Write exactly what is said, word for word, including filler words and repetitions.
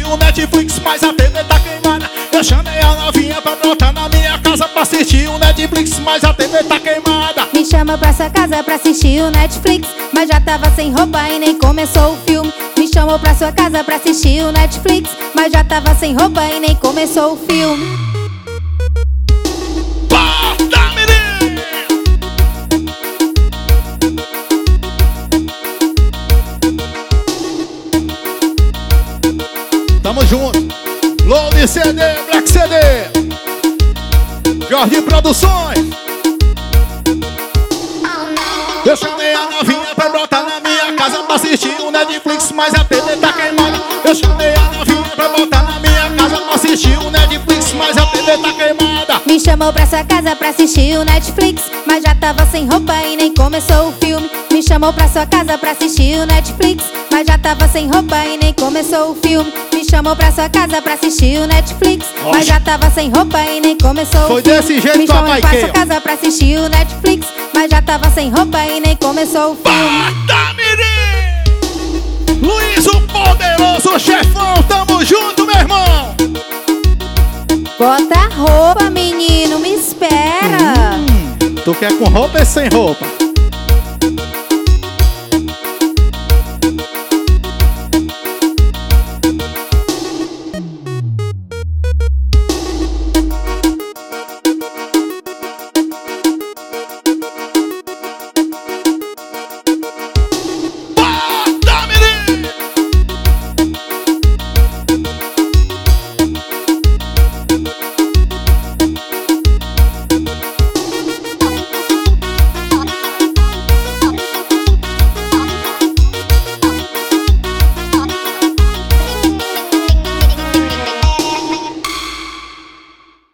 o Netflix, mas a T V tá queimada. Eu chamei a novinha pra brotar na minha casa pra assistir o Netflix, mas a T V tá queimada. Me chama pra sua casa pra assistir o Netflix, mas já tava sem roupa e nem começou o filme. Me chamou pra sua casa pra assistir o Netflix, mas já tava sem roupa e nem começou o filme. Bota, menino! Tamo junto. Load C D, Black C D, Jorge Produções. Eu chamei a novinha pra brotar na minha casa pra assistir o Netflix, mas a T V tá queimada. Eu chamei a novinha pra brotar na minha casa pra assistir o Netflix, mas a T V tá queimada. Me chamou pra sua casa pra assistir o Netflix, mas já tava sem roupa e nem começou o filme. Me chamou pra sua casa pra assistir o Netflix, mas já tava sem roupa e nem começou o filme. Me chamou pra sua casa pra assistir o Netflix, mas já tava sem roupa e nem começou Foi o filme. desse jeito, Me chamou papai, pra que sua eu- casa pra assistir o Netflix, mas já tava sem roupa e nem começou o filme. Bata, menino! Luiz, o poderoso chefão, tamo junto, meu irmão! Bota a roupa, menino, me espera. Hum, tu quer com roupa ou sem roupa?